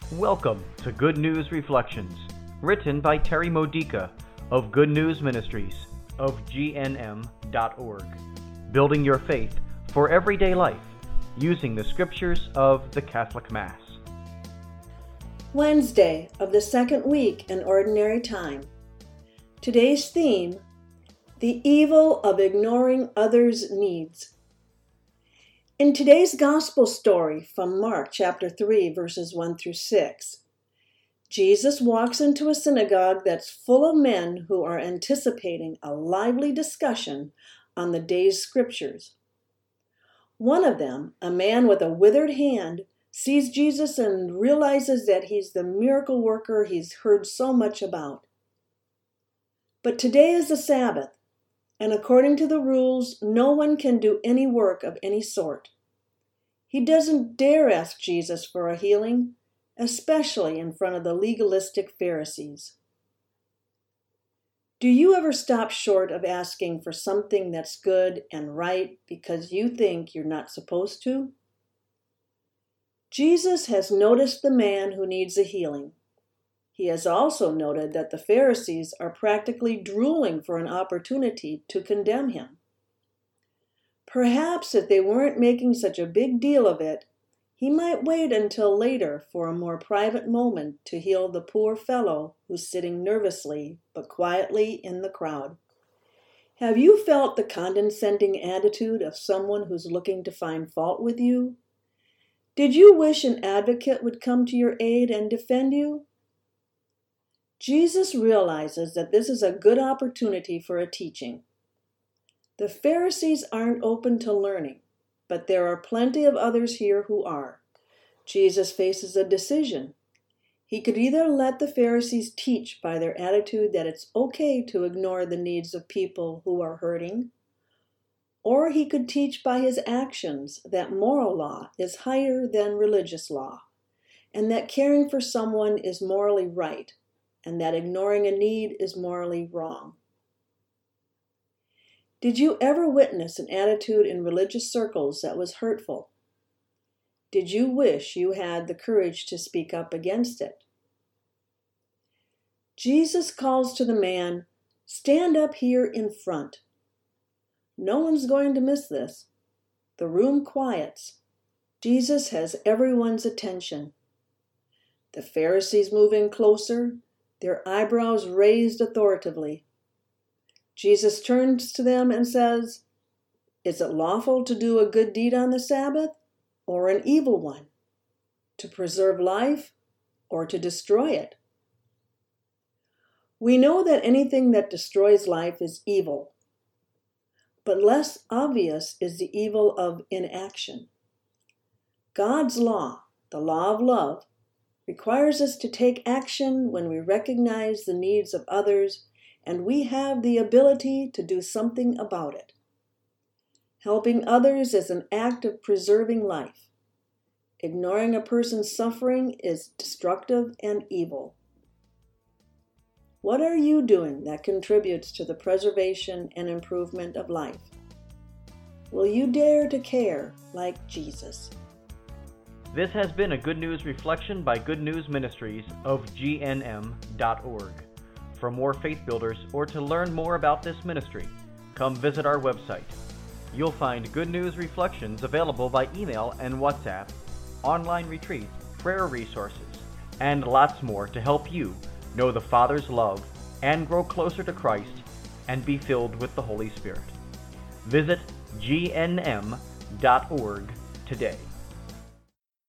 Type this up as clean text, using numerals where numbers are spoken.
Welcome to Good News Reflections, written by Terry Modica of Good News Ministries of GNM.org, building your faith for everyday life using the scriptures of the Catholic Mass. Wednesday of the second week in Ordinary Time. Today's theme, the evil of ignoring others' needs. In today's Gospel story from Mark chapter 3, verses 1 through 6, Jesus walks into a synagogue that's full of men who are anticipating a lively discussion on the day's scriptures. One of them, a man with a withered hand, sees Jesus and realizes that he's the miracle worker he's heard so much about. But today is the Sabbath, and according to the rules, no one can do any work of any sort. He doesn't dare ask Jesus for a healing, especially in front of the legalistic Pharisees. Do you ever stop short of asking for something that's good and right because you think you're not supposed to? Jesus has noticed the man who needs a healing. He has also noted that the Pharisees are practically drooling for an opportunity to condemn him. Perhaps if they weren't making such a big deal of it, he might wait until later for a more private moment to heal the poor fellow who's sitting nervously but quietly in the crowd. Have you felt the condescending attitude of someone who's looking to find fault with you? Did you wish an advocate would come to your aid and defend you? Jesus realizes that this is a good opportunity for a teaching. The Pharisees aren't open to learning, but there are plenty of others here who are. Jesus faces a decision. He could either let the Pharisees teach by their attitude that it's okay to ignore the needs of people who are hurting, or he could teach by his actions that moral law is higher than religious law, and that caring for someone is morally right, and that ignoring a need is morally wrong. Did you ever witness an attitude in religious circles that was hurtful? Did you wish you had the courage to speak up against it? Jesus calls to the man, "Stand up here in front." No one's going to miss this. The room quiets. Jesus has everyone's attention. The Pharisees move in closer, their eyebrows raised authoritatively. Jesus turns to them and says, "Is it lawful to do a good deed on the Sabbath or an evil one? To preserve life or to destroy it?" We know that anything that destroys life is evil, but less obvious is the evil of inaction. God's law, the law of love, requires us to take action when we recognize the needs of others and we have the ability to do something about it. Helping others is an act of preserving life. Ignoring a person's suffering is destructive and evil. What are you doing that contributes to the preservation and improvement of life? Will you dare to care like Jesus? This has been a Good News Reflection by Good News Ministries of GNM.org. For more faith builders or to learn more about this ministry, come visit our website. You'll find Good News Reflections available by email and WhatsApp, online retreats, prayer resources, and lots more to help you know the Father's love and grow closer to Christ and be filled with the Holy Spirit. Visit GNM.org today.